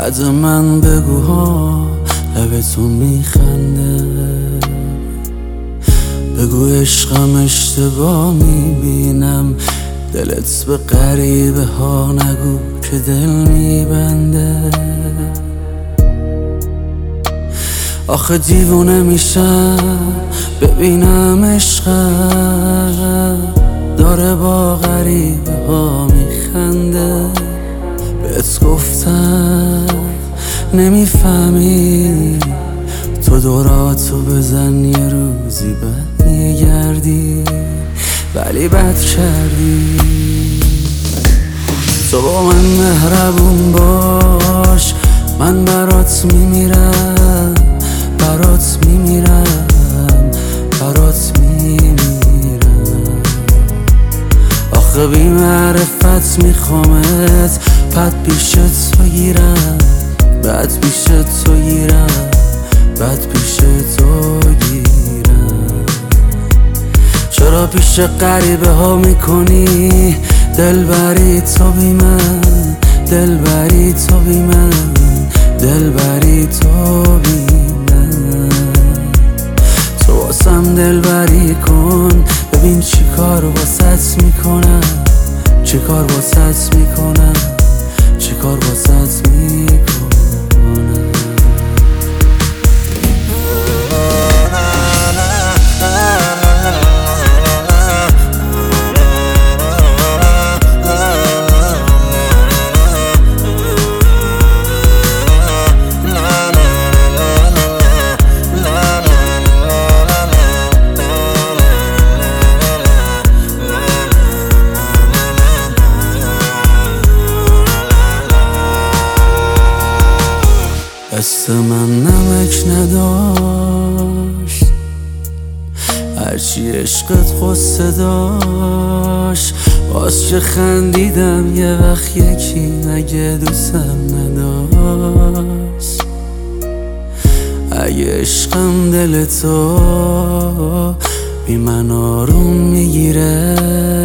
بعد من بگو ها لبتون میخنده، بگو عشقم اشتباه میبینم، دلت به غریبه ها نگو که دل میبنده. آخه دیوونه میشم ببینم عشقم داره با غریبه ها میخنده. بهت گفتم نمیفهمی، تو دوراتو بزن یه روزی بد میگردی، ولی بد کردی. تو با من مهربون باش، من برات میمیرم، برات میمیرم، برات میمیرم. آخه بی معرفت میخوامت، بعد پیش تو گیرم، بعد پیش تو گیرم، بعد پیش تو گیرم. چرا پیش غریبه ها میکنی دلبری تو بی من، دلبری تو بی من، دلبری تو بی من. تو واسم دلبری کن، ببین چی کار واسط میکنم، چی کار واسط میکنم، چی کار واسط میکنم. دست من نمک نداشت، هرچی عشقت غصه داشت، باز چه خندیدم یه وقت یکی مگه دوستم نداشت. اگه عشقم دل تو بی من آروم میگیره،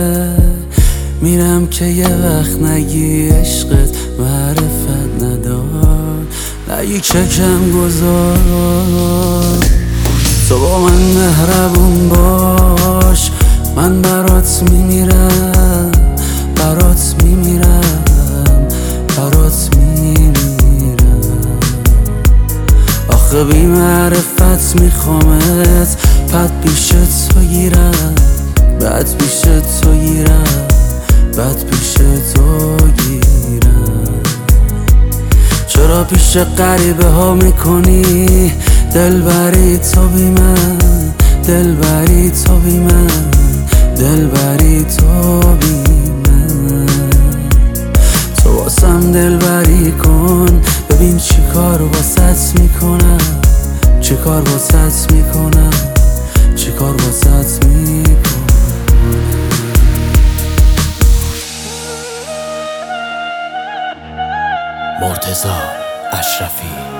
میرم که یه وقت نگی عشقت معرفت نداشت، نگی که کم گذار. تو با من مهربون باش، من برات میمیرم، برات میمیرم، برات میمیرم. آخه بی معرفت میخوامت، بعد پیش تو گیرم، بعد پیش تو گیرم، بعد پیش تو گیرم. چرا پیش غریبه ها میکنی دلبری تو بی من، دلبری تو بی من، دلبری تو بی من. تو واسم دلبری کن، ببین چی کار واسط میکنم، چی کار واسط میکنم، چی کار واسط میکنم. مرتضی اشرفی